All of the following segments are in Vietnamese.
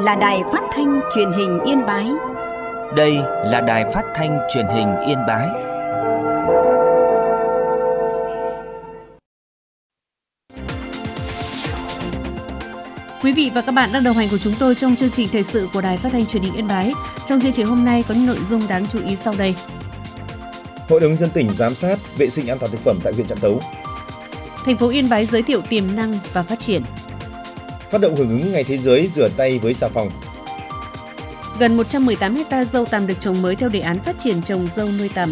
là Đài Phát thanh Truyền hình Yên Bái. Đây là Đài Phát thanh Truyền hình Yên Bái. Quý vị và các bạn đang đồng hành cùng chúng tôi trong chương trình thời sự của Đài Phát thanh Truyền hình Yên Bái. Trong chương trình hôm nay có những nội dung đáng chú ý sau đây. Hội đồng nhân dân tỉnh giám sát vệ sinh an toàn thực phẩm tại huyện Trạm Tấu. Thành phố Yên Bái giới thiệu tiềm năng và phát triển. Phát động hưởng ứng Ngày Thế giới rửa tay với xà phòng. Gần 118 ha dâu tằm được trồng mới theo đề án phát triển trồng dâu nuôi tằm.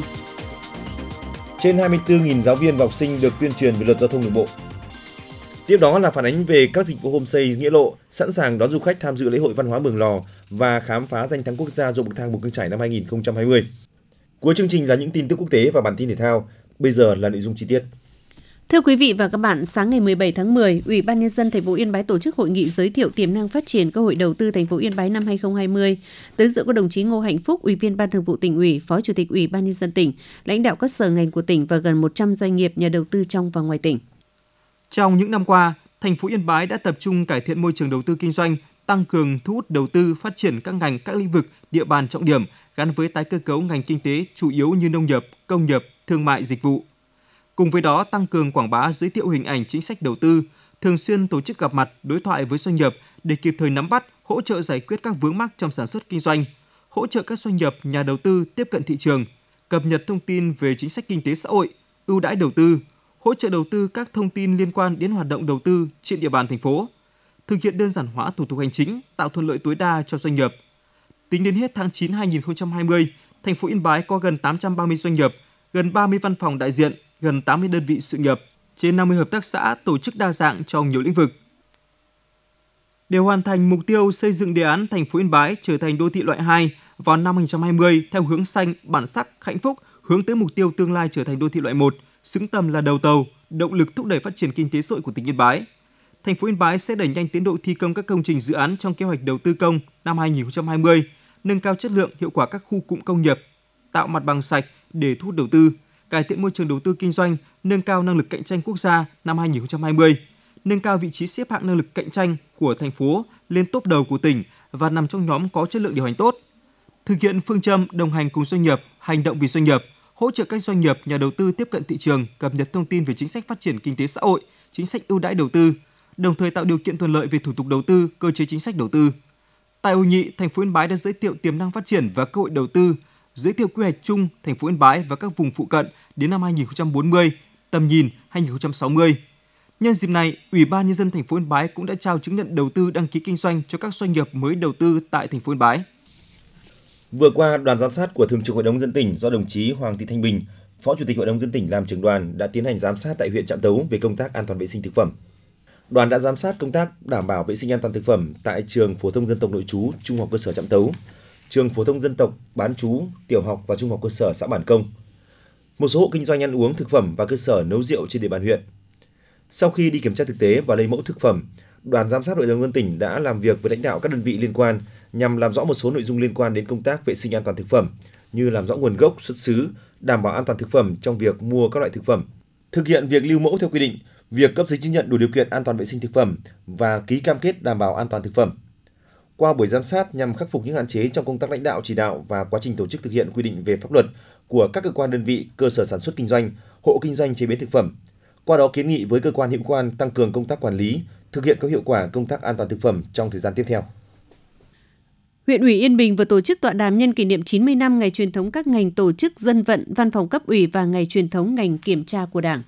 Trên 24.000 giáo viên và học sinh được tuyên truyền về luật giao thông đường bộ. Tiếp đó là phản ánh về các dịch vụ homestay Nghĩa Lộ sẵn sàng đón du khách tham dự lễ hội văn hóa Mường Lò và khám phá danh thắng quốc gia ruộng bậc thang Mù Căng Chải năm 2020. Cuối chương trình là những tin tức quốc tế và bản tin thể thao. Bây giờ là nội dung chi tiết. Thưa quý vị và các bạn, sáng ngày 17 tháng 10, Ủy ban Nhân dân thành phố Yên Bái tổ chức hội nghị giới thiệu tiềm năng phát triển cơ hội đầu tư thành phố Yên Bái năm 2020. Tới dự có đồng chí Ngô Hạnh Phúc, Ủy viên Ban Thường vụ Tỉnh ủy, Phó Chủ tịch Ủy ban Nhân dân tỉnh, lãnh đạo các sở ngành của tỉnh và gần 100 doanh nghiệp nhà đầu tư trong và ngoài tỉnh. Trong những năm qua, thành phố Yên Bái đã tập trung cải thiện môi trường đầu tư kinh doanh, tăng cường thu hút đầu tư, phát triển các ngành, các lĩnh vực, địa bàn trọng điểm gắn với tái cơ cấu ngành kinh tế chủ yếu như nông nghiệp, công nghiệp, thương mại, dịch vụ. Cùng với đó, tăng cường quảng bá, giới thiệu hình ảnh chính sách đầu tư, thường xuyên tổ chức gặp mặt, đối thoại với doanh nghiệp để kịp thời nắm bắt, hỗ trợ giải quyết các vướng mắc trong sản xuất kinh doanh, hỗ trợ các doanh nghiệp, nhà đầu tư tiếp cận thị trường, cập nhật thông tin về chính sách kinh tế xã hội, ưu đãi đầu tư, hỗ trợ đầu tư các thông tin liên quan đến hoạt động đầu tư trên địa bàn thành phố, thực hiện đơn giản hóa thủ tục hành chính, tạo thuận lợi tối đa cho doanh nghiệp. Tính đến hết tháng 9 2020, thành phố Yên Bái có gần 830 doanh nghiệp, gần 30 văn phòng đại diện, gần 80 đơn vị sự nghiệp, trên 50 hợp tác xã tổ chức đa dạng trong nhiều lĩnh vực. Để hoàn thành mục tiêu xây dựng đề án thành phố Yên Bái trở thành đô thị loại 2 vào năm 2020 theo hướng xanh, bản sắc, hạnh phúc, hướng tới mục tiêu tương lai trở thành đô thị loại 1, xứng tầm là đầu tàu, động lực thúc đẩy phát triển kinh tế xã hội của tỉnh Yên Bái. Thành phố Yên Bái sẽ đẩy nhanh tiến độ thi công các công trình dự án trong kế hoạch đầu tư công năm 2020, nâng cao chất lượng, hiệu quả các khu cụm công nghiệp, tạo mặt bằng sạch để thu hút đầu tư, cải thiện môi trường đầu tư kinh doanh, nâng cao năng lực cạnh tranh quốc gia năm 2020, nâng cao vị trí xếp hạng năng lực cạnh tranh của thành phố lên top đầu của tỉnh và nằm trong nhóm có chất lượng điều hành tốt. Thực hiện phương châm đồng hành cùng doanh nghiệp, hành động vì doanh nghiệp, hỗ trợ các doanh nghiệp, nhà đầu tư tiếp cận thị trường, cập nhật thông tin về chính sách phát triển kinh tế xã hội, chính sách ưu đãi đầu tư, đồng thời tạo điều kiện thuận lợi về thủ tục đầu tư, cơ chế chính sách đầu tư. Tại hội nghị, thành phố Yên Bái đã giới thiệu tiềm năng phát triển và cơ hội đầu tư, giới thiệu quy hoạch chung thành phố Yên Bái và các vùng phụ cận đến năm 2040, tầm nhìn 2060. Nhân dịp này, Ủy ban Nhân dân thành phố Yên Bái cũng đã trao chứng nhận đầu tư đăng ký kinh doanh cho các doanh nghiệp mới đầu tư tại thành phố Yên Bái. Vừa qua, đoàn giám sát của Thường trực Hội đồng nhân dân tỉnh do đồng chí Hoàng Thị Thanh Bình, Phó Chủ tịch Hội đồng nhân dân tỉnh làm trưởng đoàn đã tiến hành giám sát tại huyện Trạm Tấu về công tác an toàn vệ sinh thực phẩm. Đoàn đã giám sát công tác đảm bảo vệ sinh an toàn thực phẩm tại trường phổ thông dân tộc nội trú Trung học cơ sở Trạm Tấu, trường phổ thông dân tộc bán trú tiểu học và trung học cơ sở xã Bản Công, một số hộ kinh doanh ăn uống thực phẩm và cơ sở nấu rượu trên địa bàn huyện. Sau khi đi kiểm tra thực tế và lấy mẫu thực phẩm, đoàn giám sát Hội đồng nhân dân tỉnh đã làm việc với lãnh đạo các đơn vị liên quan nhằm làm rõ một số nội dung liên quan đến công tác vệ sinh an toàn thực phẩm như làm rõ nguồn gốc, xuất xứ, đảm bảo an toàn thực phẩm trong việc mua các loại thực phẩm, thực hiện việc lưu mẫu theo quy định, việc cấp giấy chứng nhận đủ điều kiện an toàn vệ sinh thực phẩm và ký cam kết đảm bảo an toàn thực phẩm. Qua buổi giám sát nhằm khắc phục những hạn chế trong công tác lãnh đạo chỉ đạo và quá trình tổ chức thực hiện quy định về pháp luật của các cơ quan đơn vị, cơ sở sản xuất kinh doanh, hộ kinh doanh chế biến thực phẩm. Qua đó kiến nghị với cơ quan hữu quan tăng cường công tác quản lý, thực hiện có hiệu quả công tác an toàn thực phẩm trong thời gian tiếp theo. Huyện ủy Yên Bình vừa tổ chức tọa đàm nhân kỷ niệm 90 năm ngày truyền thống các ngành tổ chức dân vận, văn phòng cấp ủy và ngày truyền thống ngành kiểm tra của Đảng.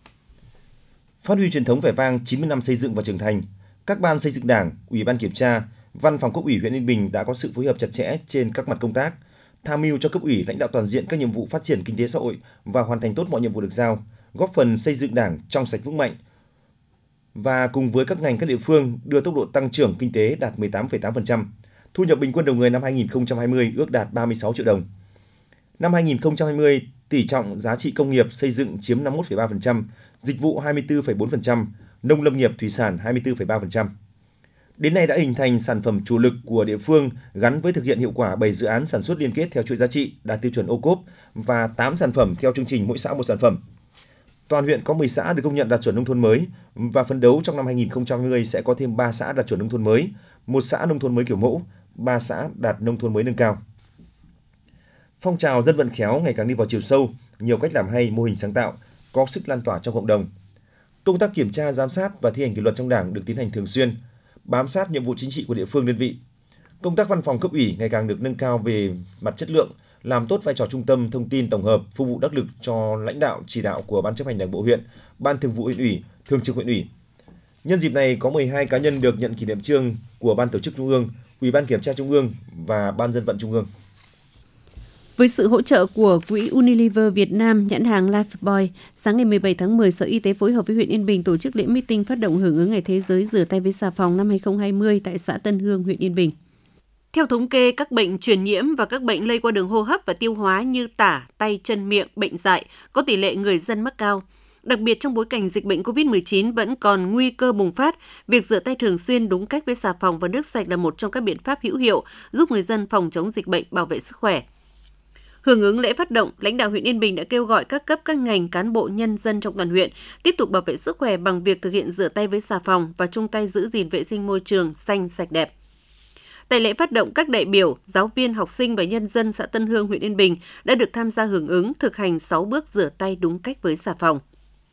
Phát huy truyền thống vẻ vang 90 năm xây dựng và trưởng thành, các ban xây dựng Đảng, Ủy ban kiểm tra, Văn phòng cấp ủy huyện Yên Bình đã có sự phối hợp chặt chẽ trên các mặt công tác, tham mưu cho cấp ủy lãnh đạo toàn diện các nhiệm vụ phát triển kinh tế xã hội và hoàn thành tốt mọi nhiệm vụ được giao, góp phần xây dựng Đảng trong sạch vững mạnh. Và cùng với các ngành các địa phương đưa tốc độ tăng trưởng kinh tế đạt 18,8%, thu nhập bình quân đầu người năm 2020 ước đạt 36 triệu đồng. Năm 2020, tỷ trọng giá trị công nghiệp xây dựng chiếm 51,3%, dịch vụ 24,4%, nông lâm nghiệp thủy sản 24,3%. Đến nay đã hình thành sản phẩm chủ lực của địa phương gắn với thực hiện hiệu quả 7 dự án sản xuất liên kết theo chuỗi giá trị đạt tiêu chuẩn ô cốp và 8 sản phẩm theo chương trình mỗi xã một sản phẩm. Toàn huyện có 10 xã được công nhận đạt chuẩn nông thôn mới và phấn đấu trong năm 2020 sẽ có thêm 3 xã đạt chuẩn nông thôn mới, 1 xã nông thôn mới kiểu mẫu, 3 xã đạt nông thôn mới nâng cao. Phong trào dân vận khéo ngày càng đi vào chiều sâu, nhiều cách làm hay, mô hình sáng tạo, có sức lan tỏa trong cộng đồng. Công tác kiểm tra, giám sát và thi hành kỷ luật trong Đảng được tiến hành thường xuyên, bám sát nhiệm vụ chính trị của địa phương đơn vị. Công tác văn phòng cấp ủy ngày càng được nâng cao về mặt chất lượng, làm tốt vai trò trung tâm thông tin tổng hợp, phục vụ đắc lực cho lãnh đạo chỉ đạo của Ban chấp hành Đảng bộ huyện, Ban thường vụ huyện ủy, Thường trực huyện ủy. Nhân dịp này có 12 cá nhân được nhận kỷ niệm chương của Ban tổ chức Trung ương, Ủy ban Kiểm tra Trung ương và Ban dân vận Trung ương. Với sự hỗ trợ của Quỹ Unilever Việt Nam, nhãn hàng Lifebuoy, sáng ngày 17 tháng 10, Sở Y tế phối hợp với huyện Yên Bình tổ chức lễ meeting phát động hưởng ứng Ngày Thế giới rửa tay với xà phòng năm 2020 tại xã Tân Hương, huyện Yên Bình. Theo thống kê, các bệnh truyền nhiễm và các bệnh lây qua đường hô hấp và tiêu hóa như tả, tay, chân, miệng, bệnh dại có tỷ lệ người dân mắc cao. Đặc biệt trong bối cảnh dịch bệnh COVID-19 vẫn còn nguy cơ bùng phát, việc rửa tay thường xuyên đúng cách với xà phòng và nước sạch là một trong các biện pháp hữu hiệu giúp người dân phòng chống dịch bệnh, bảo vệ sức khỏe. Hưởng ứng lễ phát động, lãnh đạo huyện Yên Bình đã kêu gọi các cấp, các ngành, cán bộ, nhân dân trong toàn huyện tiếp tục bảo vệ sức khỏe bằng việc thực hiện rửa tay với xà phòng và chung tay giữ gìn vệ sinh môi trường xanh sạch đẹp. Tại lễ phát động, các đại biểu, giáo viên, học sinh và nhân dân xã Tân Hương, huyện Yên Bình đã được tham gia hưởng ứng thực hành 6 bước rửa tay đúng cách với xà phòng.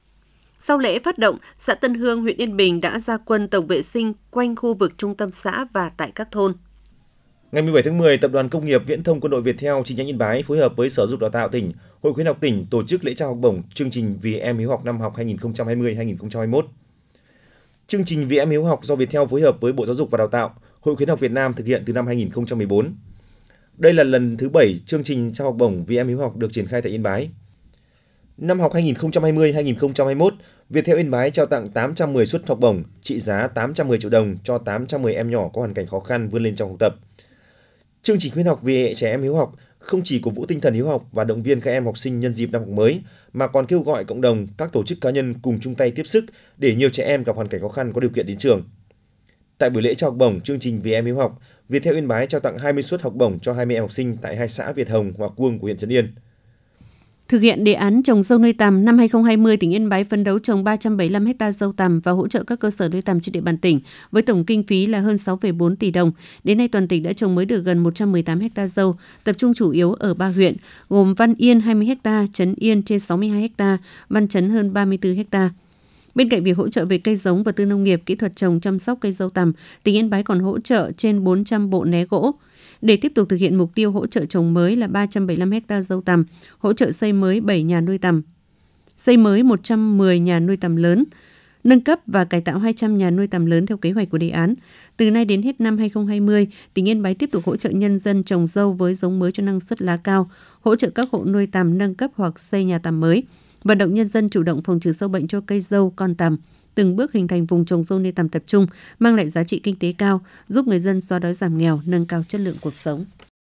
Sau lễ phát động, xã Tân Hương, huyện Yên Bình đã ra quân tổng vệ sinh quanh khu vực trung tâm xã và tại các thôn. Ngày 17 tháng 10, Tập đoàn Công nghiệp Viễn thông Quân đội Viettel chi nhánh Yên Bái phối hợp với Sở Giáo dục Đào tạo tỉnh, Hội khuyến học tỉnh tổ chức lễ trao học bổng chương trình Vì em hiếu học năm học 2020-2021. Chương trình Vì em hiếu học do Viettel phối hợp với Bộ Giáo dục và Đào tạo, Hội khuyến học Việt Nam thực hiện từ năm 2014. Đây là lần thứ 7 chương trình trao học bổng Vì em hiếu học được triển khai tại Yên Bái. Năm học 2020-2021, Viettel Yên Bái trao tặng 810 suất học bổng trị giá 810 triệu đồng cho 810 em nhỏ có hoàn cảnh khó khăn vươn lên trong học tập. Chương trình khuyến học vì trẻ em hiếu học không chỉ cổ vũ tinh thần hiếu học và động viên các em học sinh nhân dịp năm học mới, mà còn kêu gọi cộng đồng, các tổ chức cá nhân cùng chung tay tiếp sức để nhiều trẻ em gặp hoàn cảnh khó khăn có điều kiện đến trường. Tại buổi lễ trao học bổng chương trình Vì em hiếu học, Viettel Yên Bái trao tặng 20 suất học bổng cho 20 em học sinh tại 2 xã Việt Hồng, Hòa Cuông của huyện Trấn Yên. Thực hiện đề án trồng dâu nuôi tằm, năm 2020, tỉnh Yên Bái phấn đấu trồng 375 ha dâu tằm và hỗ trợ các cơ sở nuôi tằm trên địa bàn tỉnh với tổng kinh phí là hơn 6,4 tỷ đồng. Đến nay, toàn tỉnh đã trồng mới được gần 118 ha dâu, tập trung chủ yếu ở 3 huyện, gồm Văn Yên 20 ha, Trấn Yên trên 62 ha, Văn Chấn hơn 34 ha. Bên cạnh việc hỗ trợ về cây giống và tư nông nghiệp, kỹ thuật trồng chăm sóc cây dâu tằm, tỉnh Yên Bái còn hỗ trợ trên 400 bộ né gỗ. Để tiếp tục thực hiện mục tiêu hỗ trợ trồng mới là 375 ha dâu tằm, hỗ trợ xây mới 7 nhà nuôi tằm, xây mới 110 nhà nuôi tằm lớn, nâng cấp và cải tạo 200 nhà nuôi tằm lớn theo kế hoạch của đề án. Từ nay đến hết năm 2020, tỉnh Yên Bái tiếp tục hỗ trợ nhân dân trồng dâu với giống mới cho năng suất lá cao, hỗ trợ các hộ nuôi tằm nâng cấp hoặc xây nhà tằm mới, vận động nhân dân chủ động phòng trừ sâu bệnh cho cây dâu, con tằm, từng bước hình thành vùng trồng dâu nuôi tằm tập trung, mang lại giá trị kinh tế cao, giúp người dân xóa đói giảm nghèo, nâng cao chất lượng cuộc sống.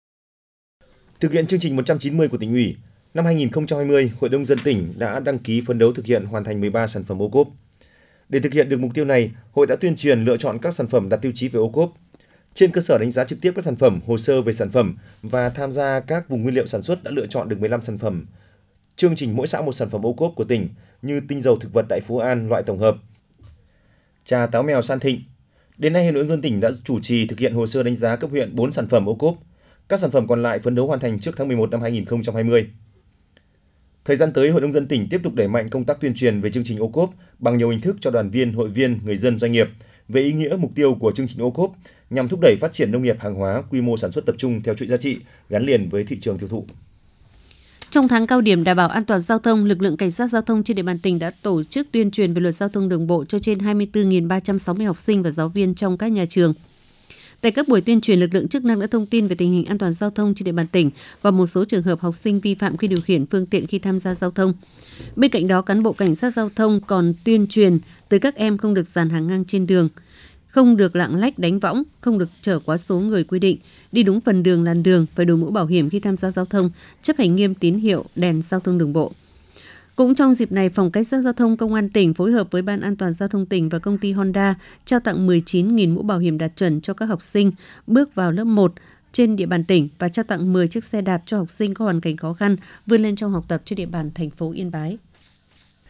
Thực hiện chương trình 190 của tỉnh ủy, năm 2020, Hội đồng dân tỉnh đã đăng ký phấn đấu thực hiện hoàn thành 13 sản phẩm ô cốp. Để thực hiện được mục tiêu này, Hội đã tuyên truyền lựa chọn các sản phẩm đạt tiêu chí về ô cốp. Trên cơ sở đánh giá trực tiếp các sản phẩm, hồ sơ về sản phẩm và tham gia các vùng nguyên liệu sản xuất đã lựa chọn được 15 sản phẩm. Chương trình mỗi xã một sản phẩm ô cốp của tỉnh như tinh dầu thực vật Đại Phú An loại tổng hợp, trà táo mèo San Thịnh. Đến nay, Hội đồng nhân dân tỉnh đã chủ trì thực hiện hồ sơ đánh giá cấp huyện 4 sản phẩm ô cốp. Các sản phẩm còn lại phấn đấu hoàn thành trước tháng 11 năm 2020. Thời gian tới, Hội đồng nhân dân tỉnh tiếp tục đẩy mạnh công tác tuyên truyền về chương trình ô cốp bằng nhiều hình thức cho đoàn viên, hội viên, người dân, doanh nghiệp về ý nghĩa mục tiêu của chương trình ô cốp nhằm thúc đẩy phát triển nông nghiệp hàng hóa quy mô sản xuất tập trung theo chuỗi giá trị gắn liền với thị trường tiêu thụ. Trong tháng cao điểm đảm bảo an toàn giao thông, lực lượng cảnh sát giao thông trên địa bàn tỉnh đã tổ chức tuyên truyền về luật giao thông đường bộ cho trên 24.360 học sinh và giáo viên trong các nhà trường. Tại các buổi tuyên truyền, lực lượng chức năng đã thông tin về tình hình an toàn giao thông trên địa bàn tỉnh và một số trường hợp học sinh vi phạm khi điều khiển phương tiện khi tham gia giao thông. Bên cạnh đó, cán bộ cảnh sát giao thông còn tuyên truyền tới các em không được dàn hàng ngang trên đường, không được lạng lách đánh võng, không được chở quá số người quy định, đi đúng phần đường làn đường, phải đội mũ bảo hiểm khi tham gia giao thông, chấp hành nghiêm tín hiệu đèn giao thông đường bộ. Cũng trong dịp này, Phòng Cảnh sát Giao thông Công an tỉnh phối hợp với Ban An toàn Giao thông tỉnh và công ty Honda trao tặng 19.000 mũ bảo hiểm đạt chuẩn cho các học sinh bước vào lớp 1 trên địa bàn tỉnh và trao tặng 10 chiếc xe đạp cho học sinh có hoàn cảnh khó khăn vươn lên trong học tập trên địa bàn thành phố Yên Bái.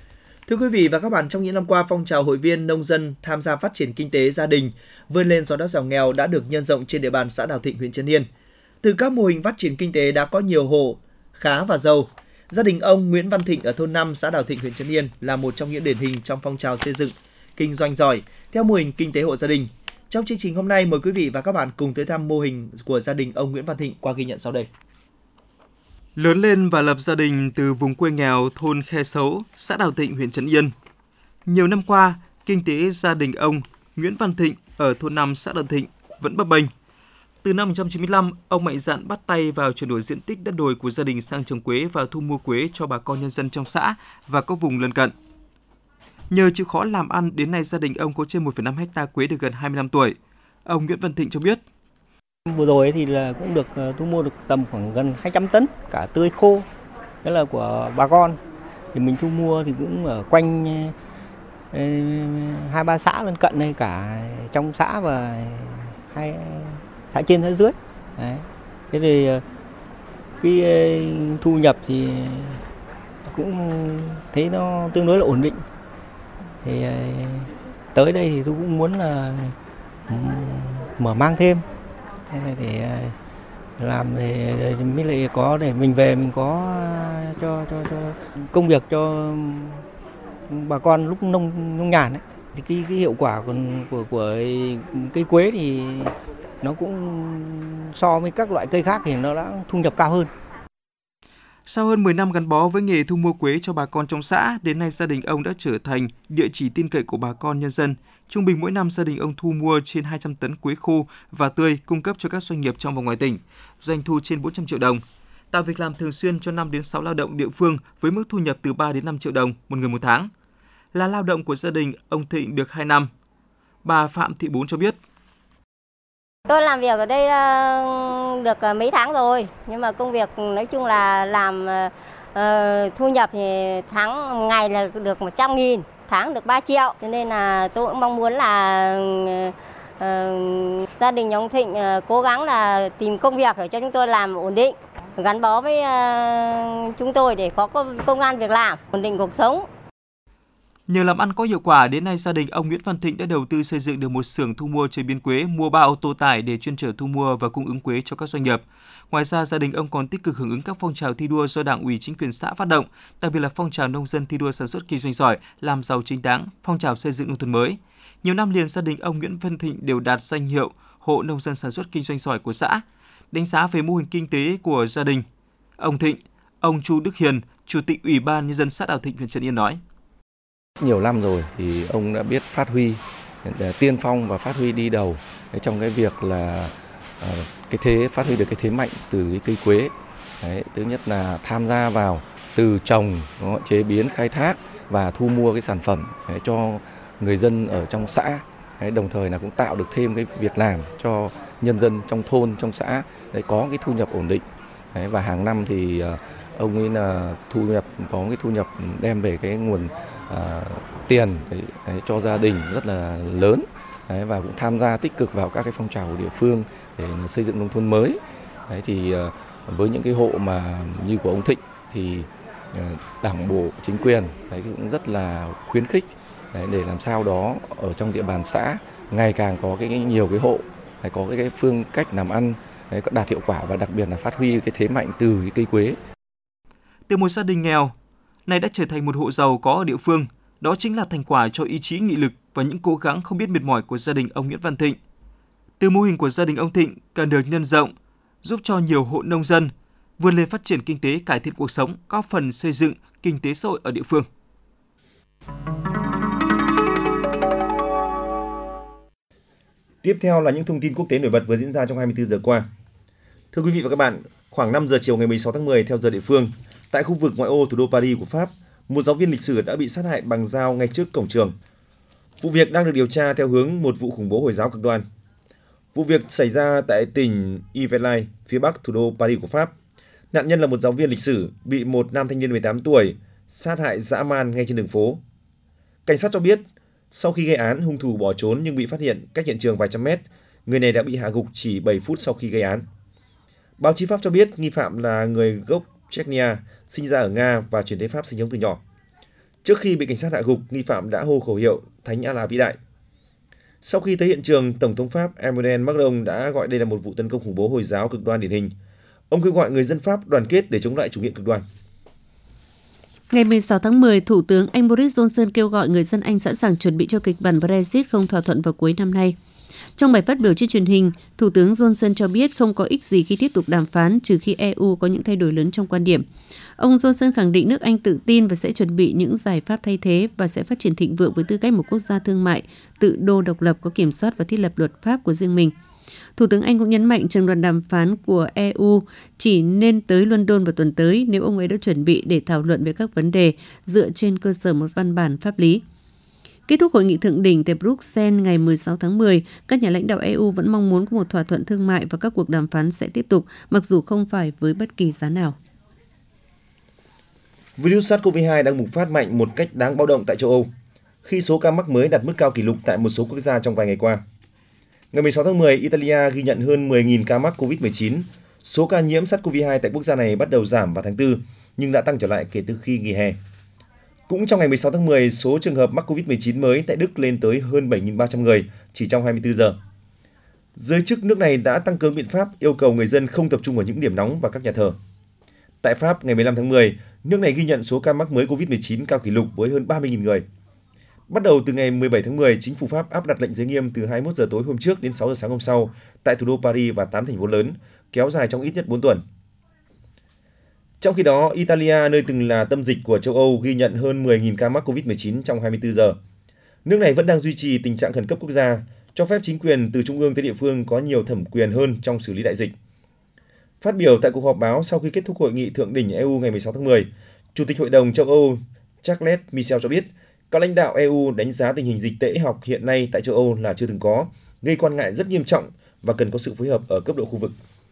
Thưa quý vị và các bạn, trong những năm qua, phong trào hội viên nông dân tham gia phát triển kinh tế gia đình, vươn lên xóa đói giảm nghèo đã được nhân rộng trên địa bàn xã Đào Thịnh, huyện Trấn Yên. Từ các mô hình phát triển kinh tế đã có nhiều hộ khá và giàu. Gia đình ông Nguyễn Văn Thịnh ở thôn 5, xã Đào Thịnh, huyện Trấn Yên là một trong những điển hình trong phong trào xây dựng kinh doanh giỏi theo mô hình kinh tế hộ gia đình. Trong chương trình hôm nay, mời quý vị và các bạn cùng tới thăm mô hình của gia đình ông Nguyễn Văn Thịnh qua ghi nhận sau đây. Lớn lên và lập gia đình từ vùng quê nghèo thôn Khe Sấu, xã Đào Thịnh, huyện Trấn Yên. Nhiều năm qua, kinh tế gia đình ông Nguyễn Văn Thịnh ở thôn 5, xã Đào Thịnh vẫn bấp bênh. Từ năm 1995, ông mạnh dạn bắt tay vào chuyển đổi diện tích đất đồi của gia đình sang trồng quế và thu mua quế cho bà con nhân dân trong xã và các vùng lân cận. Nhờ chịu khó làm ăn, đến nay gia đình ông có trên 1,5 hectare quế được gần 20 năm tuổi. Ông Nguyễn Văn Thịnh cho biết. Vừa rồi thì là cũng được thu mua được tầm khoảng gần 200 tấn, cả tươi khô, đó là của bà con. Thì mình thu mua thì cũng ở quanh 2-3 xã lân cận này, cả trong xã và 2 xã trên xã dưới. Đấy. Thế thì cái thu nhập thì cũng thấy nó tương đối là ổn định. Thì tới đây thì tôi cũng muốn là mở mang thêm, để làm để mới lại có để mình về mình có cho công việc cho bà con lúc nông nhàn ấy. Thì cái hiệu quả của cây quế thì nó cũng so với các loại cây khác thì nó đã thu nhập cao hơn. Sau hơn 10 năm gắn bó với nghề thu mua quế cho bà con trong xã, đến nay gia đình ông đã trở thành địa chỉ tin cậy của bà con nhân dân. Trung bình mỗi năm gia đình ông thu mua trên 200 tấn quế khô và tươi cung cấp cho các doanh nghiệp trong và ngoài tỉnh, doanh thu trên 400 triệu đồng. Tạo việc làm thường xuyên cho 5 đến 6 lao động địa phương với mức thu nhập từ 3 đến 5 triệu đồng một người một tháng. Là lao động của gia đình, ông Thịnh được 2 năm. Bà Phạm Thị Bốn cho biết. Tôi làm việc ở đây được mấy tháng rồi, nhưng mà công việc nói chung là làm thu nhập thì ngày là được 100.000, tháng được 3 triệu. Cho nên là tôi cũng mong muốn là gia đình ông Thịnh cố gắng là tìm công việc để cho chúng tôi làm ổn định, gắn bó với chúng tôi để có công ăn việc làm, ổn định cuộc sống. Nhờ làm ăn có hiệu quả, đến nay gia đình ông Nguyễn Văn Thịnh đã đầu tư xây dựng được một xưởng thu mua chế biến quế, mua 3 ô tô tải để chuyên chở thu mua và cung ứng quế cho các doanh nghiệp. Ngoài ra, gia đình ông còn tích cực hưởng ứng các phong trào thi đua do Đảng ủy chính quyền xã phát động, đặc biệt là phong trào nông dân thi đua sản xuất kinh doanh giỏi, làm giàu chính đáng, phong trào xây dựng nông thôn mới. Nhiều năm liền gia đình ông Nguyễn Văn Thịnh đều đạt danh hiệu hộ nông dân sản xuất kinh doanh giỏi của xã. Đánh giá về mô hình kinh tế của gia đình ông Thịnh, ông Chu Đức Hiền, Chủ tịch Ủy ban Nhân dân xã Đào Thịnh, huyện Trấn Yên nói. Nhiều năm rồi thì ông đã biết phát huy, tiên phong và phát huy đi đầu trong cái việc là phát huy được cái thế mạnh từ cái cây quế. Đấy, thứ nhất là tham gia vào từ trồng, chế biến, khai thác và thu mua cái sản phẩm cho người dân ở trong xã. Đấy, đồng thời là cũng tạo được thêm cái việc làm cho nhân dân trong thôn, trong xã để có cái thu nhập ổn định. Đấy, và hàng năm thì ông ấy là có cái thu nhập đem về cái nguồn tiền cho gia đình rất là lớn. Đấy, và cũng tham gia tích cực vào các cái phong trào của địa phương để xây dựng nông thôn mới. Đấy, thì với những cái hộ mà như của ông Thịnh thì đảng bộ, chính quyền cũng rất là khuyến khích để làm sao đó ở trong địa bàn xã ngày càng có nhiều cái hộ có cái phương cách làm ăn đạt hiệu quả và đặc biệt là phát huy cái thế mạnh từ cái cây quế. Từ một gia đình nghèo, nay đã trở thành một hộ giàu có ở địa phương. Đó chính là thành quả cho ý chí, nghị lực và những cố gắng không biết mệt mỏi của gia đình ông Nguyễn Văn Thịnh. Từ mô hình của gia đình ông Thịnh cần được nhân rộng, giúp cho nhiều hộ nông dân vươn lên phát triển kinh tế, cải thiện cuộc sống, góp phần xây dựng kinh tế xã hội ở địa phương. Tiếp theo là những thông tin quốc tế nổi bật vừa diễn ra trong 24 giờ qua. Thưa quý vị và các bạn, khoảng 5 giờ chiều ngày 16 tháng 10 theo giờ địa phương, tại khu vực ngoại ô thủ đô Paris của Pháp, một giáo viên lịch sử đã bị sát hại bằng dao ngay trước cổng trường. Vụ việc đang được điều tra theo hướng một vụ khủng bố Hồi giáo cực đoan. Vụ việc xảy ra tại tỉnh Yvelines, phía bắc thủ đô Paris của Pháp. Nạn nhân là một giáo viên lịch sử bị một nam thanh niên 18 tuổi sát hại dã man ngay trên đường phố. Cảnh sát cho biết, sau khi gây án, hung thủ bỏ trốn nhưng bị phát hiện cách hiện trường vài trăm mét. Người này đã bị hạ gục chỉ 7 phút sau khi gây án. Báo chí Pháp cho biết nghi phạm là người gốc Chechnya, sinh ra ở Nga và chuyển đến Pháp sinh sống từ nhỏ. Trước khi bị cảnh sát hạ gục, nghi phạm đã hô khẩu hiệu Thánh Allah vĩ đại. Sau khi tới hiện trường, Tổng thống Pháp Emmanuel Macron đã gọi đây là một vụ tấn công khủng bố Hồi giáo cực đoan điển hình. Ông kêu gọi người dân Pháp đoàn kết để chống lại chủ nghĩa cực đoan. Ngày 16 tháng 10, Thủ tướng Anh Boris Johnson kêu gọi người dân Anh sẵn sàng chuẩn bị cho kịch bản Brexit không thỏa thuận vào cuối năm nay. Trong bài phát biểu trên truyền hình, Thủ tướng Johnson cho biết không có ích gì khi tiếp tục đàm phán trừ khi EU có những thay đổi lớn trong quan điểm. Ông Johnson khẳng định nước Anh tự tin và sẽ chuẩn bị những giải pháp thay thế và sẽ phát triển thịnh vượng với tư cách một quốc gia thương mại, tự đô độc lập có kiểm soát và thiết lập luật pháp của riêng mình. Thủ tướng Anh cũng nhấn mạnh trường đoàn đàm phán của EU chỉ nên tới London vào tuần tới nếu ông ấy đã chuẩn bị để thảo luận về các vấn đề dựa trên cơ sở một văn bản pháp lý. Kết thúc hội nghị thượng đỉnh tại Bruxelles ngày 16 tháng 10, các nhà lãnh đạo EU vẫn mong muốn có một thỏa thuận thương mại và các cuộc đàm phán sẽ tiếp tục, mặc dù không phải với bất kỳ giá nào. Virus SARS-CoV-2 đang bùng phát mạnh một cách đáng báo động tại châu Âu, khi số ca mắc mới đạt mức cao kỷ lục tại một số quốc gia trong vài ngày qua. Ngày 16 tháng 10, Italia ghi nhận hơn 10.000 ca mắc COVID-19. Số ca nhiễm SARS-CoV-2 tại quốc gia này bắt đầu giảm vào tháng 4, nhưng đã tăng trở lại kể từ khi nghỉ hè. Cũng trong ngày 16 tháng 10, số trường hợp mắc COVID-19 mới tại Đức lên tới hơn 7.300 người chỉ trong 24 giờ. Giới chức nước này đã tăng cường biện pháp yêu cầu người dân không tập trung ở những điểm nóng và các nhà thờ. Tại Pháp, ngày 15 tháng 10, nước này ghi nhận số ca mắc mới COVID-19 cao kỷ lục với hơn 30.000 người. Bắt đầu từ ngày 17 tháng 10, chính phủ Pháp áp đặt lệnh giới nghiêm từ 21 giờ tối hôm trước đến 6 giờ sáng hôm sau tại thủ đô Paris và 8 thành phố lớn, kéo dài trong ít nhất 4 tuần. Trong khi đó, Italia, nơi từng là tâm dịch của châu Âu, ghi nhận hơn 10.000 ca mắc COVID-19 trong 24 giờ. Nước này vẫn đang duy trì tình trạng khẩn cấp quốc gia, cho phép chính quyền từ trung ương tới địa phương có nhiều thẩm quyền hơn trong xử lý đại dịch. Phát biểu tại cuộc họp báo sau khi kết thúc hội nghị thượng đỉnh EU ngày 16 tháng 10, Chủ tịch Hội đồng châu Âu Charles Michel cho biết, các lãnh đạo EU đánh giá tình hình dịch tễ học hiện nay tại châu Âu là chưa từng có, gây quan ngại rất nghiêm trọng và cần có sự phối hợp ở cấp độ khu vực.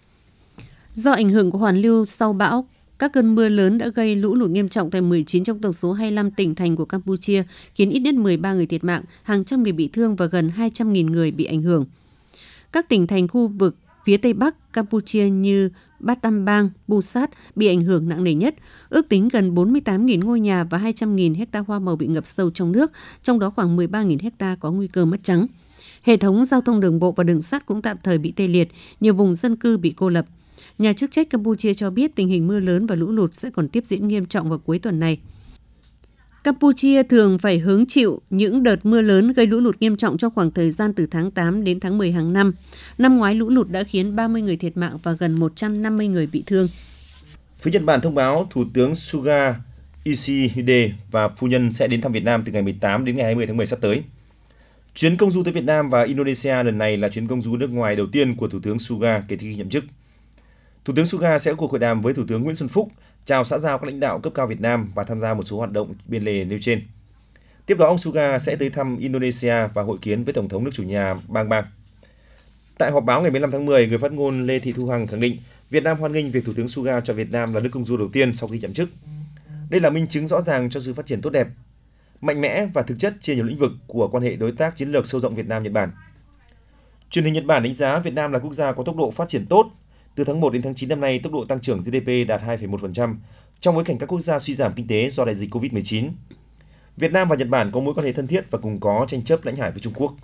Do ảnh hưởng của hoàn lưu sau bão, các cơn mưa lớn đã gây lũ lụt nghiêm trọng tại 19 trong tổng số 25 tỉnh thành của Campuchia, khiến ít nhất 13 người thiệt mạng, hàng trăm người bị thương và gần 200.000 người bị ảnh hưởng. Các tỉnh thành khu vực phía Tây Bắc Campuchia như Battambang, Busat bị ảnh hưởng nặng nề nhất, ước tính gần 48.000 ngôi nhà và 200.000 hecta hoa màu bị ngập sâu trong nước, trong đó khoảng 13.000 hecta có nguy cơ mất trắng. Hệ thống giao thông đường bộ và đường sắt cũng tạm thời bị tê liệt, nhiều vùng dân cư bị cô lập. Nhà chức trách Campuchia cho biết tình hình mưa lớn và lũ lụt sẽ còn tiếp diễn nghiêm trọng vào cuối tuần này. Campuchia thường phải hứng chịu những đợt mưa lớn gây lũ lụt nghiêm trọng trong khoảng thời gian từ tháng 8 đến tháng 10 hàng năm. Năm ngoái lũ lụt đã khiến 30 người thiệt mạng và gần 150 người bị thương. Phía Nhật Bản thông báo Thủ tướng Suga Yoshihide và phu nhân sẽ đến thăm Việt Nam từ ngày 18 đến ngày 20 tháng 10 sắp tới. Chuyến công du tới Việt Nam và Indonesia lần này là chuyến công du nước ngoài đầu tiên của Thủ tướng Suga kể từ khi nhậm chức. Thủ tướng Suga sẽ có cuộc hội đàm với Thủ tướng Nguyễn Xuân Phúc, chào xã giao các lãnh đạo cấp cao Việt Nam và tham gia một số hoạt động bên lề nêu trên. Tiếp đó, ông Suga sẽ tới thăm Indonesia và hội kiến với Tổng thống nước chủ nhà Bang Bang. Tại họp báo ngày 15 tháng 10, người phát ngôn Lê Thị Thu Hằng khẳng định Việt Nam hoan nghênh việc Thủ tướng Suga chọn Việt Nam là nước công du đầu tiên sau khi nhậm chức. Đây là minh chứng rõ ràng cho sự phát triển tốt đẹp, mạnh mẽ và thực chất trên nhiều lĩnh vực của quan hệ đối tác chiến lược sâu rộng Việt Nam-Nhật Bản. Truyền hình Nhật Bản đánh giá Việt Nam là quốc gia có tốc độ phát triển tốt. Từ tháng 1 đến tháng 9 năm nay, tốc độ tăng trưởng GDP đạt 2,1% trong bối cảnh các quốc gia suy giảm kinh tế do đại dịch Covid-19. Việt Nam và Nhật Bản có mối quan hệ thân thiết và cùng có tranh chấp lãnh hải với Trung Quốc.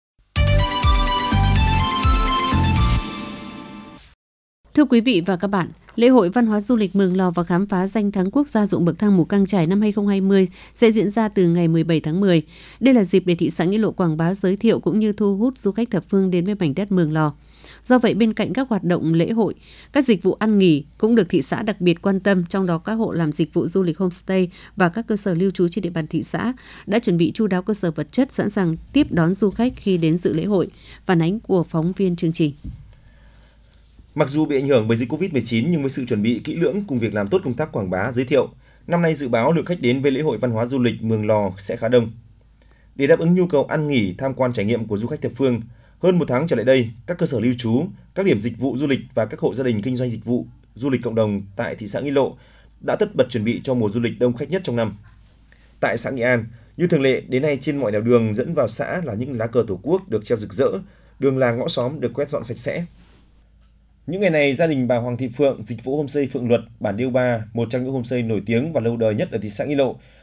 Thưa quý vị và các bạn, lễ hội văn hóa du lịch Mường Lò và khám phá danh thắng quốc gia ruộng bậc thang Mù Căng Chải năm 2020 sẽ diễn ra từ ngày 17 tháng 10. Đây là dịp để thị xã Nghĩa Lộ quảng bá giới thiệu cũng như thu hút du khách thập phương đến với mảnh đất Mường Lò. Do vậy, bên cạnh các hoạt động lễ hội, các dịch vụ ăn nghỉ cũng được thị xã đặc biệt quan tâm, trong đó các hộ làm dịch vụ du lịch homestay và các cơ sở lưu trú trên địa bàn thị xã đã chuẩn bị chu đáo cơ sở vật chất sẵn sàng tiếp đón du khách khi đến dự lễ hội. Phản ánh của phóng viên chương trình. Mặc dù bị ảnh hưởng bởi dịch Covid-19 nhưng với sự chuẩn bị kỹ lưỡng cùng việc làm tốt công tác quảng bá giới thiệu, năm nay dự báo lượng khách đến với lễ hội văn hóa du lịch Mường Lò sẽ khá đông. Để đáp ứng nhu cầu ăn nghỉ, tham quan trải nghiệm của du khách thập phương, hơn một tháng trở lại đây, các cơ sở lưu trú, các điểm dịch vụ du lịch và các hộ gia đình kinh doanh dịch vụ du lịch cộng đồng tại thị xã Nghĩa Lộ đã tất bật chuẩn bị cho mùa du lịch đông khách nhất trong năm. Tại xã Nghĩa An, như thường lệ, đến nay trên mọi nẻo đường dẫn vào xã là những lá cờ Tổ quốc được treo rực rỡ, đường làng ngõ xóm được quét dọn sạch sẽ. Những ngày này, gia đình bà Hoàng Thị Phượng, dịch vụ homestay Phượng Luật, bản Điêu Ba, một trong những homestay nổi tiếng và lâu đời nhất ở thị xã Nghĩa Lộ,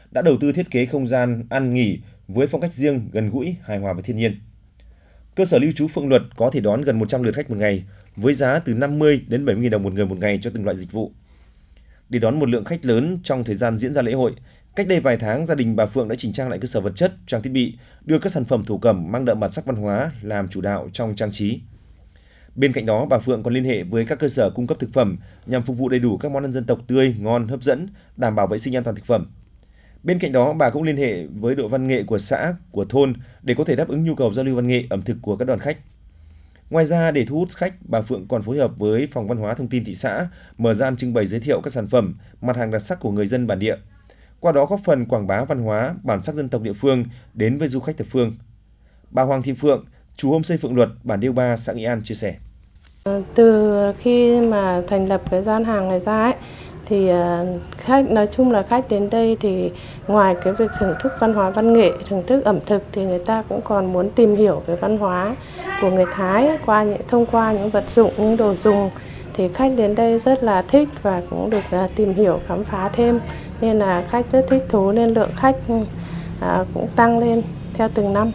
đã đầu tư thiết kế không gian ăn nghỉ với phong cách riêng, gần gũi, hài hòa với thiên nhiên. Cơ sở lưu trú Phượng Luật có thể đón gần 100 lượt khách một ngày, với giá từ 50 đến 70.000 đồng một người một ngày cho từng loại dịch vụ. Để đón một lượng khách lớn trong thời gian diễn ra lễ hội, cách đây vài tháng, gia đình bà Phượng đã chỉnh trang lại cơ sở vật chất, trang thiết bị, đưa các sản phẩm thổ cẩm mang đậm bản sắc văn hóa làm chủ đạo trong trang trí. Bên cạnh đó, bà Phượng còn liên hệ với các cơ sở cung cấp thực phẩm nhằm phục vụ đầy đủ các món ăn dân tộc tươi, ngon, hấp dẫn, đảm bảo vệ sinh an toàn thực phẩm. Bên cạnh đó, bà cũng liên hệ với đội văn nghệ của xã, của thôn để có thể đáp ứng nhu cầu giao lưu văn nghệ, ẩm thực của các đoàn khách. Ngoài ra, để thu hút khách, bà Phượng còn phối hợp với Phòng Văn hóa Thông tin thị xã mở gian trưng bày giới thiệu các sản phẩm, mặt hàng đặc sắc của người dân bản địa. Qua đó góp phần quảng bá văn hóa, bản sắc dân tộc địa phương đến với du khách thập phương. Bà Hoàng Thị Phượng, chủ homestay Phượng Luật, bản Điêu Ba, xã Nghị An chia sẻ. Từ khi mà thành lập cái gian hàng này ra ấy, thì khách nói chung là khách đến đây thì ngoài cái việc thưởng thức văn hóa văn nghệ, thưởng thức ẩm thực thì người ta cũng còn muốn tìm hiểu về văn hóa của người Thái thông qua những vật dụng, những đồ dùng, thì khách đến đây rất là thích và cũng được tìm hiểu khám phá thêm, nên là khách rất thích thú, nên lượng khách cũng tăng lên theo từng năm.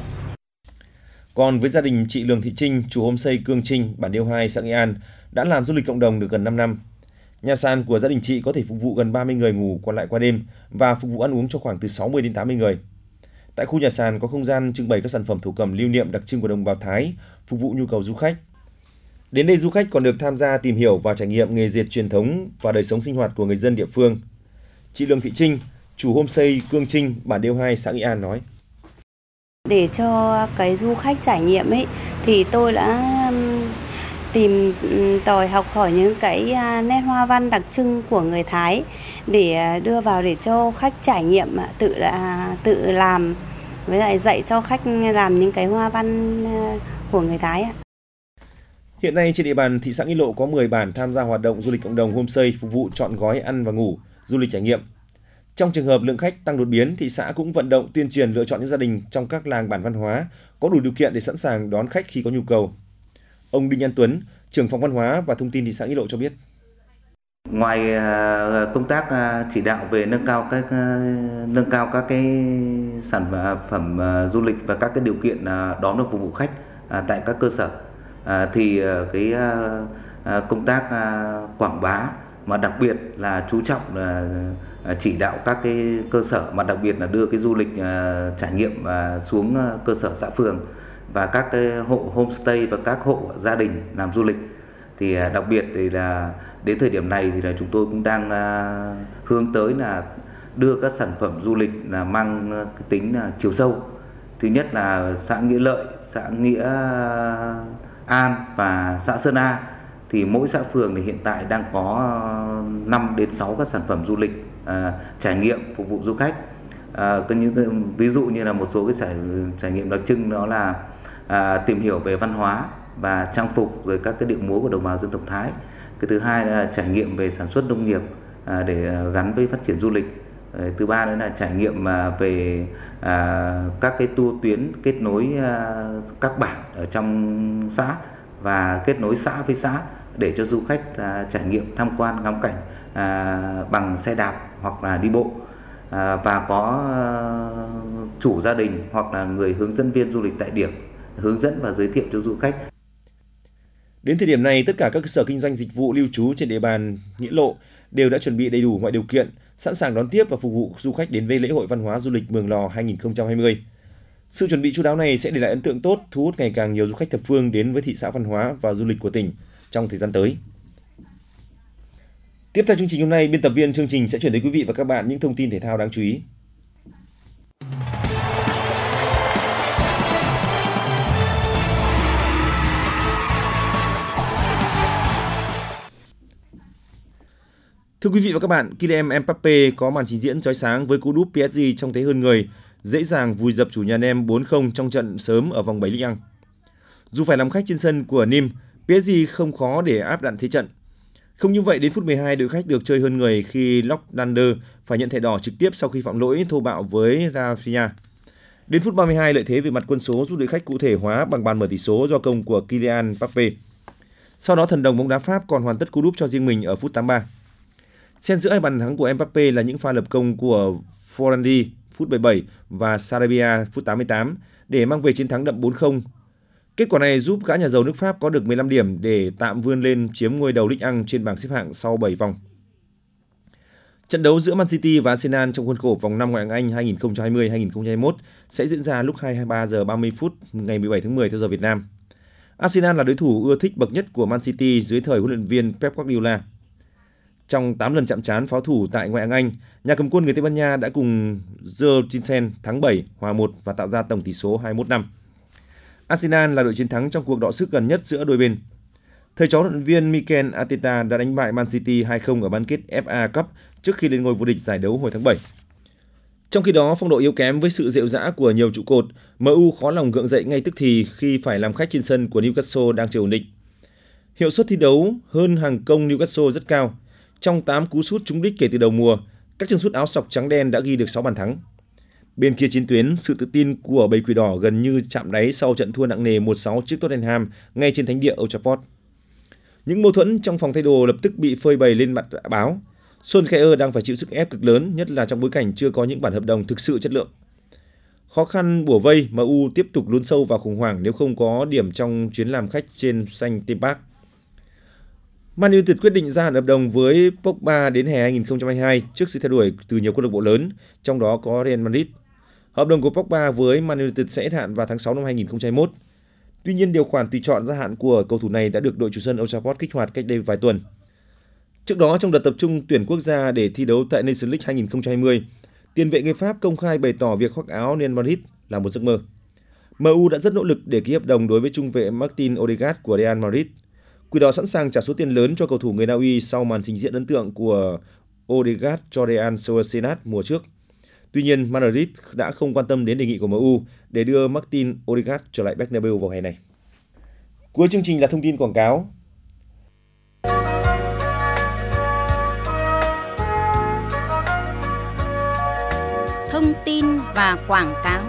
Còn với gia đình chị Lường Thị Trinh, chủ homestay Cương Trinh, bản Điêu 2, xã Nghệ An đã làm du lịch cộng đồng được gần 5 năm. Nhà sàn của gia đình chị có thể phục vụ gần 30 người ngủ qua lại qua đêm và phục vụ ăn uống cho khoảng từ 60 đến 80 người. Tại khu nhà sàn có không gian trưng bày các sản phẩm thổ cẩm lưu niệm đặc trưng của đồng bào Thái, phục vụ nhu cầu du khách. Đến đây du khách còn được tham gia tìm hiểu và trải nghiệm nghề dệt truyền thống và đời sống sinh hoạt của người dân địa phương. Chị Lương Thị Trinh, chủ homestay Cương Trinh, bản Điêu 2, xã Nghị An nói: Để cho cái du khách trải nghiệm ấy thì tôi đã tìm tòi học hỏi những cái nét hoa văn đặc trưng của người Thái để đưa vào để cho khách trải nghiệm tự làm, với lại dạy cho khách làm những cái hoa văn của người Thái. Hiện nay trên địa bàn thị xã Nghĩa Lộ có 10 bản tham gia hoạt động du lịch cộng đồng homestay phục vụ trọn gói ăn và ngủ, du lịch trải nghiệm. Trong trường hợp lượng khách tăng đột biến, thị xã cũng vận động tuyên truyền lựa chọn những gia đình trong các làng bản văn hóa có đủ điều kiện để sẵn sàng đón khách khi có nhu cầu. Ông Đinh An Tuấn, trưởng phòng văn hóa và thông tin thị xã Nghĩa Lộ cho biết. Ngoài công tác chỉ đạo về nâng cao các cái sản phẩm du lịch và các cái điều kiện đón và phục vụ khách tại các cơ sở, thì cái công tác quảng bá mà đặc biệt là chú trọng là chỉ đạo các cái cơ sở, mà đặc biệt là đưa cái du lịch trải nghiệm xuống cơ sở xã phường và các cái hộ homestay và các hộ gia đình làm du lịch. Thì đặc biệt thì là đến thời điểm này thì là chúng tôi cũng đang hướng tới là đưa các sản phẩm du lịch là mang cái tính chiều sâu. Thứ nhất là xã Nghĩa Lợi, xã Nghĩa An và xã Sơn A, thì mỗi xã phường thì hiện tại đang có 5 đến 6 các sản phẩm du lịch trải nghiệm phục vụ du khách. Ví dụ như là một số cái trải nghiệm đặc trưng đó là tìm hiểu về văn hóa và trang phục, rồi các cái điệu múa của đồng bào dân tộc Thái. Cái thứ hai là trải nghiệm về sản xuất nông nghiệp để gắn với phát triển du lịch. Thứ ba nữa là trải nghiệm về các cái tour tuyến kết nối các bản ở trong xã và kết nối xã với xã để cho du khách trải nghiệm tham quan ngắm cảnh bằng xe đạp hoặc là đi bộ, và có chủ gia đình hoặc là người hướng dẫn viên du lịch tại điểm hướng dẫn và giới thiệu cho du khách. Đến thời điểm này, tất cả các cơ sở kinh doanh dịch vụ lưu trú trên địa bàn Nghĩa Lộ đều đã chuẩn bị đầy đủ mọi điều kiện, sẵn sàng đón tiếp và phục vụ du khách đến với lễ hội văn hóa du lịch Mường Lò 2020. Sự chuẩn bị chu đáo này sẽ để lại ấn tượng tốt, thu hút ngày càng nhiều du khách thập phương đến với thị xã văn hóa và du lịch của tỉnh trong thời gian tới. Tiếp theo chương trình hôm nay, biên tập viên chương trình sẽ chuyển tới quý vị và các bạn những thông tin thể thao đáng chú ý. Thưa quý vị và các bạn, Kylian Mbappé có màn trình diễn chói sáng với cú đúp PSG trong thế hơn người, dễ dàng vùi dập chủ nhà Nem 4-0 trong trận sớm ở vòng 7 Ligue 1. Dù phải làm khách trên sân của Nîmes, PSG không khó để áp đặt thế trận. Không như vậy, đến phút 12, đội khách được chơi hơn người khi Lochnader phải nhận thẻ đỏ trực tiếp sau khi phạm lỗi thô bạo với Rafinha. Đến phút 32, lợi thế về mặt quân số giúp đội khách cụ thể hóa bằng bàn mở tỷ số do công của Kylian Mbappé. Sau đó, thần đồng bóng đá Pháp còn hoàn tất cú đúp cho riêng mình ở phút 83. Xen giữa hai bàn thắng của Mbappé là những pha lập công của Forlandi phút 77 và Sarabia phút 88 để mang về chiến thắng đậm 4-0. Kết quả này giúp gã nhà giàu nước Pháp có được 15 điểm để tạm vươn lên chiếm ngôi đầu Ligue 1 trên bảng xếp hạng sau 7 vòng. Trận đấu giữa Man City và Arsenal trong khuôn khổ vòng 5 Ngoại hạng Anh 2020-2021 sẽ diễn ra lúc 23 giờ 30 phút ngày 17 tháng 10 theo giờ Việt Nam. Arsenal là đối thủ ưa thích bậc nhất của Man City dưới thời huấn luyện viên Pep Guardiola. Trong 8 lần chạm trán pháo thủ tại Ngoại hạng Anh, nhà cầm quân người Tây Ban Nha đã cùng Joe thắng 7, hòa 1 và tạo ra tổng tỷ số 21-5. Arsenal là đội chiến thắng trong cuộc đọ sức gần nhất giữa đôi bên. Thầy trò huấn luyện viên Mikel Arteta đã đánh bại Man City 2-0 ở bán kết FA Cup trước khi lên ngôi vô địch giải đấu hồi tháng 7. Trong khi đó, phong độ yếu kém với sự rệu rã của nhiều trụ cột, MU khó lòng gượng dậy ngay tức thì khi phải làm khách trên sân của Newcastle đang chưa ổn định. Hiệu suất thi đấu hơn hàng công Newcastle rất cao. Trong 8 cú sút trúng đích kể từ đầu mùa, các chân sút áo sọc trắng đen đã ghi được 6 bàn thắng. Bên kia chiến tuyến, sự tự tin của bầy Quỷ Đỏ gần như chạm đáy sau trận thua nặng nề 1-6 trước Tottenham ngay trên thánh địa Old Trafford. Những mâu thuẫn trong phòng thay đồ lập tức bị phơi bày lên mặt báo. Solskjaer đang phải chịu sức ép cực lớn, nhất là trong bối cảnh chưa có những bản hợp đồng thực sự chất lượng. Khó khăn bủa vây, MU tiếp tục lún sâu vào khủng hoảng nếu không có điểm trong chuyến làm khách trên xanh Tim Park. Man United quyết định gia hạn hợp đồng với Pogba đến hè 2022 trước sự theo đuổi từ nhiều câu lạc bộ lớn, trong đó có Real Madrid. Hợp đồng của Pogba với Man United sẽ hết hạn vào tháng 6 năm 2021. Tuy nhiên, điều khoản tùy chọn gia hạn của cầu thủ này đã được đội chủ sân Old Trafford kích hoạt cách đây vài tuần. Trước đó, trong đợt tập trung tuyển quốc gia để thi đấu tại Nations League 2020, tiền vệ người Pháp công khai bày tỏ việc khoác áo Real Madrid là một giấc mơ. MU đã rất nỗ lực để ký hợp đồng đối với trung vệ Martin Odegaard của Real Madrid. Quỷ Đỏ sẵn sàng trả số tiền lớn cho cầu thủ người Na Uy sau màn trình diễn ấn tượng của Odegaard cho Real Sociedad mùa trước. Tuy nhiên, Madrid đã không quan tâm đến đề nghị của MU để đưa Martin Odegaard trở lại Bernabeu vào hè này. Cuối chương trình là thông tin quảng cáo. Thông tin và quảng cáo.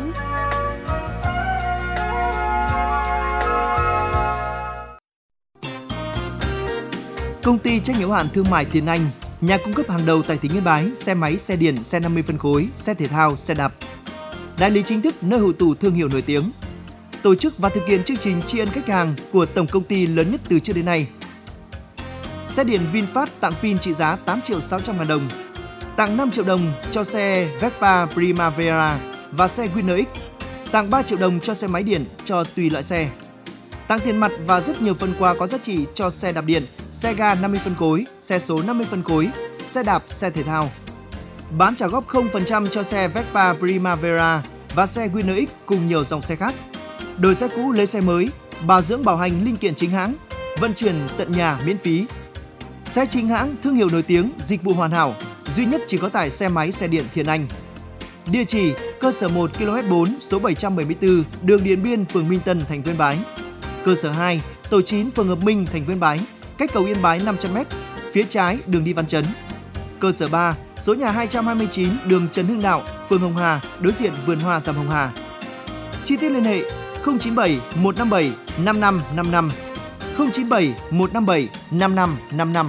Công ty trách nhiệm hữu hạn thương mại Tiến Anh, nhà cung cấp hàng đầu tại tỉnh Yên Bái, xe máy, xe điện, xe 50 phân khối, xe thể thao, xe đạp. Đại lý chính thức nơi hội tụ thương hiệu nổi tiếng. Tổ chức và thực hiện chương trình tri ân khách hàng của tổng công ty lớn nhất từ trước đến nay. Xe điện VinFast tặng pin trị giá 8.600.000 đồng. Tặng 5 triệu đồng cho xe Vespa Primavera và xe Winner X. Tặng 3 triệu đồng cho xe máy điện cho tùy loại xe. Tặng tiền mặt và rất nhiều phần quà có giá trị cho xe đạp điện, xe ga 50 phân khối, xe số 50 phân khối, xe đạp, xe thể thao. Bán trả góp 0% cho xe Vespa Primavera và xe Winner X cùng nhiều dòng xe khác. Đổi xe cũ lấy xe mới, bảo dưỡng bảo hành linh kiện chính hãng, vận chuyển tận nhà miễn phí. Xe chính hãng, thương hiệu nổi tiếng, dịch vụ hoàn hảo, duy nhất chỉ có tại xe máy xe điện Thiện Anh. Địa chỉ: cơ sở 1 km 4 số 774 đường Điện Biên, phường Minh Tân, thành phố Yên Bái. Cơ sở 2, tổ 9, phường Hợp Minh, thành phố Yên Bái, cách cầu Yên Bái 500m, phía trái đường đi Văn Chấn. Cơ sở 3, số nhà 229, đường Trần Hưng Đạo, phường Hồng Hà, đối diện vườn hoa Dằm Hồng Hà. Chi tiết liên hệ 097 157 5555, 097 157 5555.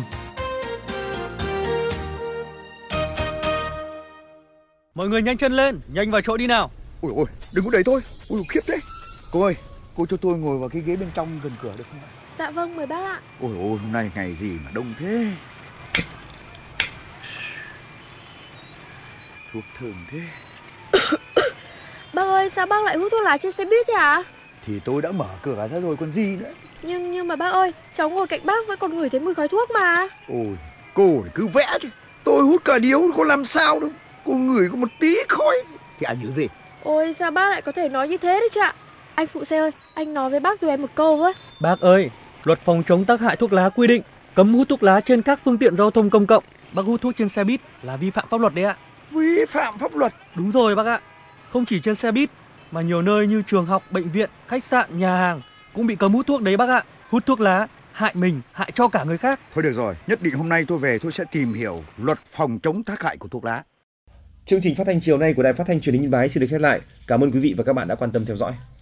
Mọi người nhanh chân lên, nhanh vào chỗ đi nào. Ôi ôi, đừng có đẩy tôi. Ôi khiếp thế. Cô ơi, cô cho tôi ngồi vào cái ghế bên trong gần cửa được không ạ? Dạ vâng, mời bác ạ. Ôi ôi, hôm nay ngày gì mà đông thế. Thuốc thơm thế. Bác ơi, sao bác lại hút thuốc lá trên xe buýt thế ạ? Thì tôi đã mở cửa ra rồi còn gì nữa. Nhưng mà bác ơi, cháu ngồi cạnh bác vẫn còn ngửi thấy mùi khói thuốc mà. Ôi, cô cứ vẽ chứ. Tôi hút cả điếu có làm sao đâu. Cô ngửi có một tí khói thì ảnh hưởng gì? Ôi, sao bác lại có thể nói như thế đấy chứ ạ? Anh phụ xe ơi, anh nói với bác rồi em một câu với. Bác ơi, luật phòng chống tác hại thuốc lá quy định cấm hút thuốc lá trên các phương tiện giao thông công cộng. Bác hút thuốc trên xe buýt là vi phạm pháp luật đấy ạ. Vi phạm pháp luật? Đúng rồi bác ạ. Không chỉ trên xe buýt mà nhiều nơi như trường học, bệnh viện, khách sạn, nhà hàng cũng bị cấm hút thuốc đấy bác ạ. Hút thuốc lá hại mình, hại cho cả người khác. Thôi được rồi, nhất định hôm nay tôi về tôi sẽ tìm hiểu luật phòng chống tác hại của thuốc lá. Chương trình phát thanh chiều nay của Đài Phát thanh Truyền hình Yên Bái xin được khép lại. Cảm ơn quý vị và các bạn đã quan tâm theo dõi.